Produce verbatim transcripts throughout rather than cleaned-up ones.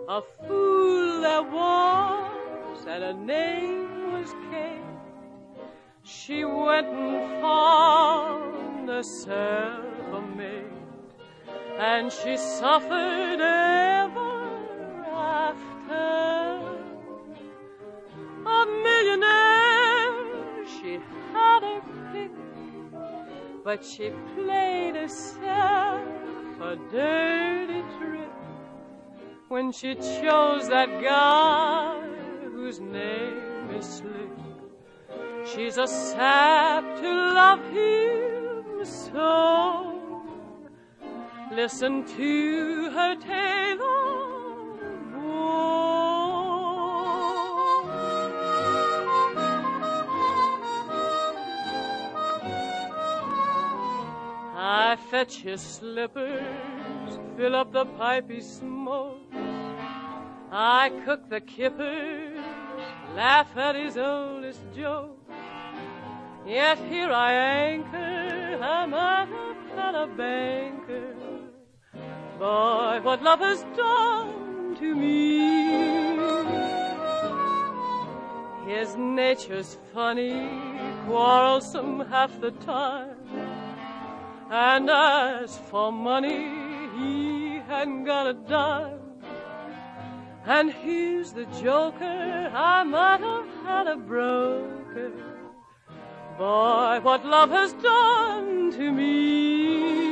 A fool there was, and her name was Kate. She went and found herself a mate, and she suffered ever after. A millionaire, she had her pick, but she played herself a dirty trick when she chose that guy whose name is Slick. She's a sap to love him so. Listen to her tale of woe. I fetch his slippers, fill up the pipe he smokes. I cook the kippers, laugh at his oldest joke. Yet here I anchor, I'm at a banker. Boy, what love has done to me. His nature's funny, quarrelsome half the time, and as for money, he hadn't got a dime. And here's the joker, I might have had a broker. Boy, what love has done to me.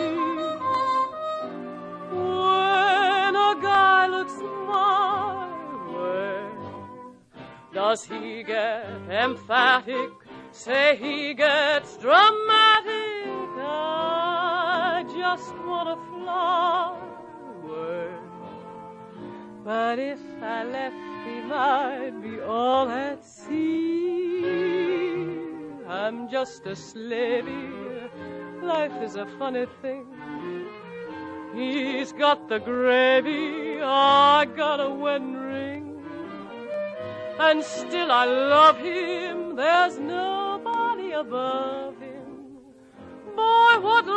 When a guy looks my way, does he get emphatic? Say he gets dramatic. I just want to fly away. But if I left him, I'd be all at sea. I'm just a slavey, life is a funny thing. He's got the gravy, I got a wedding ring. And still I love him, there's nobody above him. Boy, what